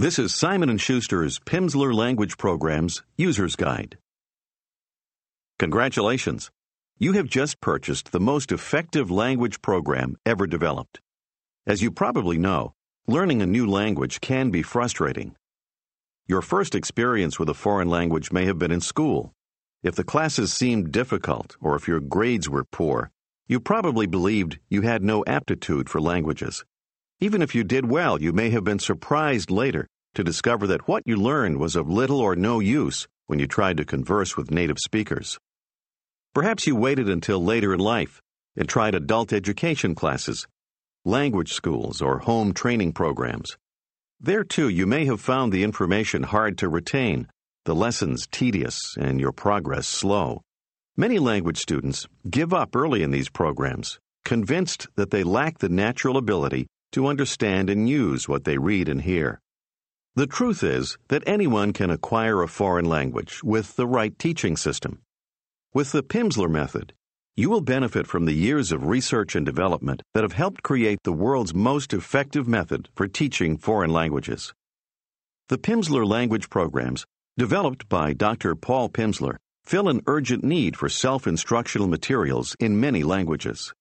This is Simon & Schuster's Pimsleur Language Program's User's Guide. Congratulations! You have just purchased the most effective language program ever developed. As you probably know, learning a new language can be frustrating. Your first experience with a foreign language may have been in school. If the classes seemed difficult or if your grades were poor, you probably believed you had no aptitude for languages. Even if you did well, you may have been surprised later to discover that what you learned was of little or no use when you tried to converse with native speakers. Perhaps you waited until later in life and tried adult education classes, language schools, or home training programs. There, too, you may have found the information hard to retain, the lessons tedious, and your progress slow. Many language students give up early in these programs, convinced that they lack the natural ability to understand and use what they read and hear. The truth is that anyone can acquire a foreign language with the right teaching system. With the Pimsleur method, you will benefit from the years of research and development that have helped create the world's most effective method for teaching foreign languages. The Pimsleur language programs, developed by Dr. Paul Pimsleur, fill an urgent need for self-instructional materials in many languages.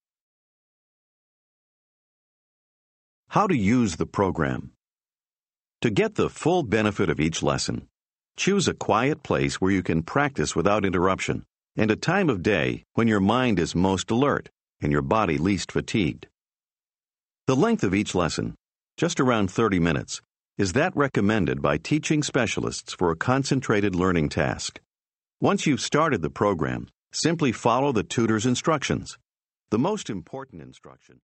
How to use the program. To get the full benefit of each lesson, choose a quiet place where you can practice without interruption and a time of day when your mind is most alert and your body least fatigued. The length of each lesson, just around 30 minutes, is that recommended by teaching specialists for a concentrated learning task. Once you've started the program, simply follow the tutor's instructions. The most important instruction